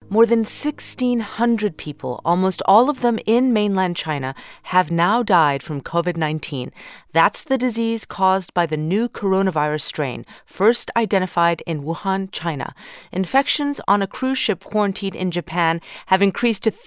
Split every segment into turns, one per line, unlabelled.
More than 1,600 people, almost all of them in mainland China, have now died from COVID-19. That's the disease caused by the new coronavirus strain, first identified in Wuhan, China. Infections on a cruise ship quarantined in Japan have increased to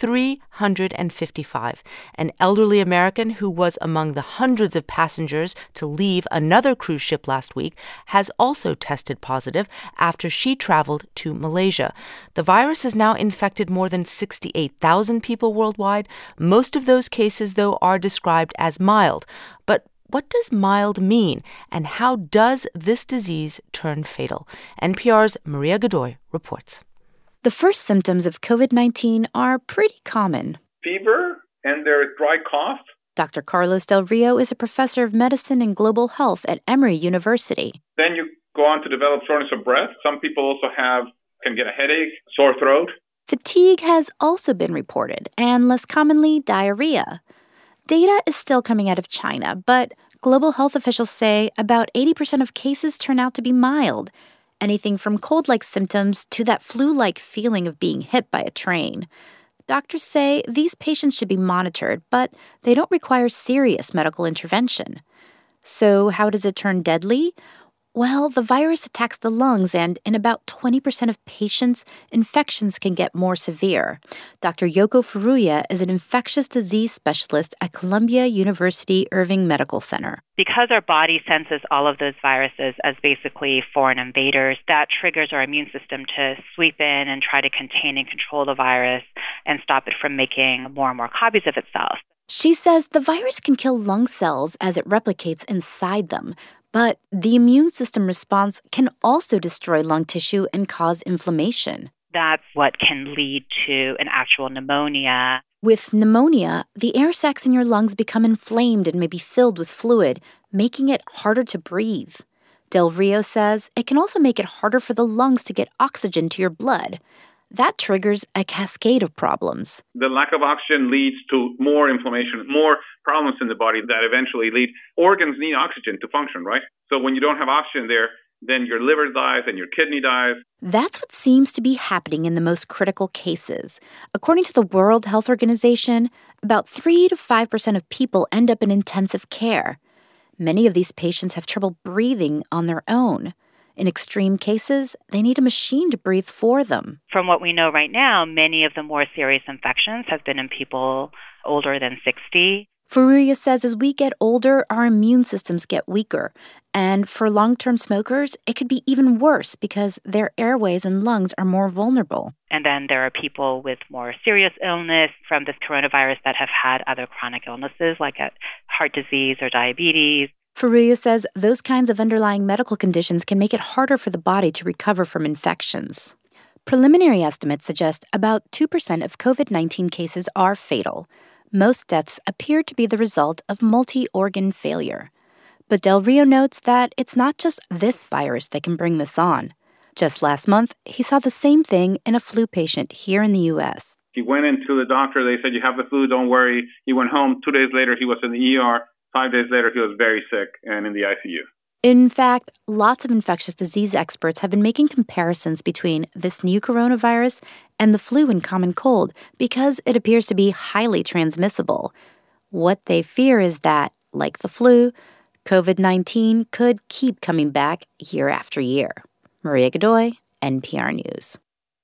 355. An elderly American who was among the hundreds of passengers to leave another cruise ship last week has also tested positive after she traveled to Malaysia. The virus is now infected more than 68,000 people worldwide. Most of those cases, though, are described as mild. But what does mild mean, and how does this disease turn fatal? NPR's Maria Godoy reports.
The first symptoms of COVID-19 are pretty common.
Fever, and there's dry cough.
Dr. Carlos Del Rio is a professor of medicine and global health at Emory University.
Then you go on to develop shortness of breath. Some people also can get a headache, sore throat.
Fatigue has also been reported, and less commonly, diarrhea. Data is still coming out of China, but global health officials say about 80% of cases turn out to be mild, anything from cold-like symptoms to that flu-like feeling of being hit by a train. Doctors say these patients should be monitored, but they don't require serious medical intervention. So how does it turn deadly? Well, the virus attacks the lungs, and in about 20% of patients, infections can get more severe. Dr. Yoko Furuya is an infectious disease specialist at Columbia University Irving Medical Center.
Because our body senses all of those viruses as basically foreign invaders, that triggers our immune system to sweep in and try to contain and control the virus and stop it from making more and more copies of itself.
She says the virus can kill lung cells as it replicates inside them, but the immune system response can also destroy lung tissue and cause inflammation.
That's what can lead to an actual pneumonia.
With pneumonia, the air sacs in your lungs become inflamed and may be filled with fluid, making it harder to breathe. Del Rio says it can also make it harder for the lungs to get oxygen to your blood. That triggers a cascade of problems.
The lack of oxygen leads to more inflammation, more problems in the body that eventually lead. Organs need oxygen to function, right? So when you don't have oxygen there, then your liver dies and your kidney dies.
That's what seems to be happening in the most critical cases. According to the World Health Organization, about 3 to 5% of people end up in intensive care. Many of these patients have trouble breathing on their own. In extreme cases, they need a machine to breathe for them.
From what we know right now, many of the more serious infections have been in people older than 60.
Furuya says as we get older, our immune systems get weaker. And for long-term smokers, it could be even worse because their airways and lungs are more vulnerable.
And then there are people with more serious illness from this coronavirus that have had other chronic illnesses like heart disease or diabetes.
Furuya says those kinds of underlying medical conditions can make it harder for the body to recover from infections. Preliminary estimates suggest about 2% of COVID-19 cases are fatal. Most deaths appear to be the result of multi-organ failure. But Del Rio notes that it's not just this virus that can bring this on. Just last month, he saw the same thing in a flu patient here in the U.S.
He went into the doctor. They said, "You have the flu, don't worry." He went home. 2 days later, he was in the ER. 5 days later, he was very sick and in the ICU.
In fact, lots of infectious disease experts have been making comparisons between this new coronavirus and the flu and common cold because it appears to be highly transmissible. What they fear is that, like the flu, COVID-19 could keep coming back year after year. Maria Godoy, NPR News.